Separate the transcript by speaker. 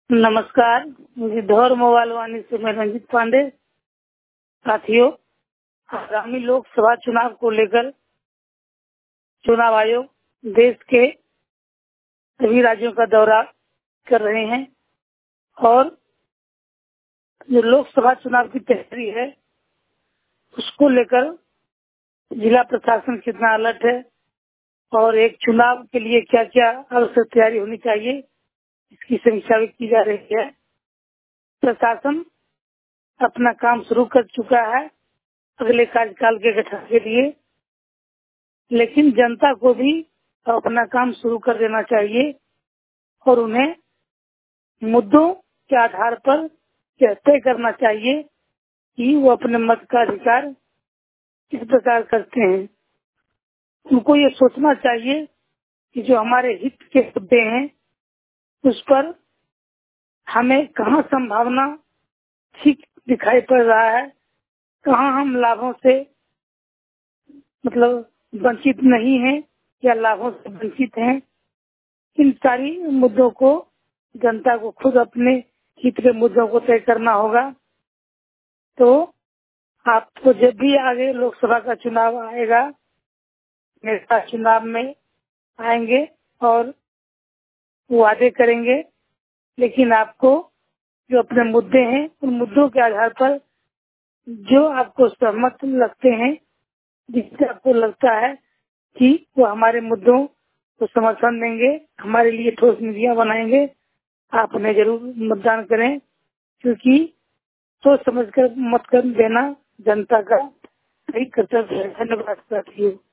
Speaker 1: नमस्कार, मुझे धौर मोबाइल वाणी से मैं रंजित पांडे। साथियों, आगामी लोकसभा चुनाव को लेकर चुनाव आयोग देश के सभी राज्यों का दौरा कर रहे हैं और जो लोकसभा चुनाव की तैयारी है उसको लेकर जिला प्रशासन कितना अलर्ट है और एक चुनाव के लिए क्या क्या आवश्यक तैयारी होनी चाहिए, इसकी समीक्षा भी की जा रही है। प्रशासन अपना काम शुरू कर चुका है अगले कार्यकाल के गठन के लिए, लेकिन जनता को भी अपना काम शुरू कर देना चाहिए और उन्हें मुद्दों के आधार पर यह तय करना चाहिए कि वो अपने मत का अधिकार किस प्रकार करते हैं। उनको ये सोचना चाहिए कि जो हमारे हित के मुद्दे हैं उस पर हमें कहाँ संभावना ठीक दिखाई पड़ रहा है, कहाँ हम लाभों से वंचित नहीं है या लाभों से वंचित हैं। इन सारी मुद्दों को जनता को खुद अपने हित के मुद्दों को तय करना होगा। तो आपको जब भी आगे लोकसभा का चुनाव आएगा, नेता चुनाव में आएंगे और वादे करेंगे, लेकिन आपको जो अपने मुद्दे हैं उन मुद्दों के आधार पर जो आपको सहमत लगते हैं, जिससे आपको लगता है कि वो हमारे मुद्दों को समर्थन देंगे, हमारे लिए ठोस नीतियां बनाएंगे, आप उन्हें जरूर मतदान करें, क्योंकि सोच समझ कर मत कर देना जनता का सही कर्तव्य है। धन्यवाद साथियों।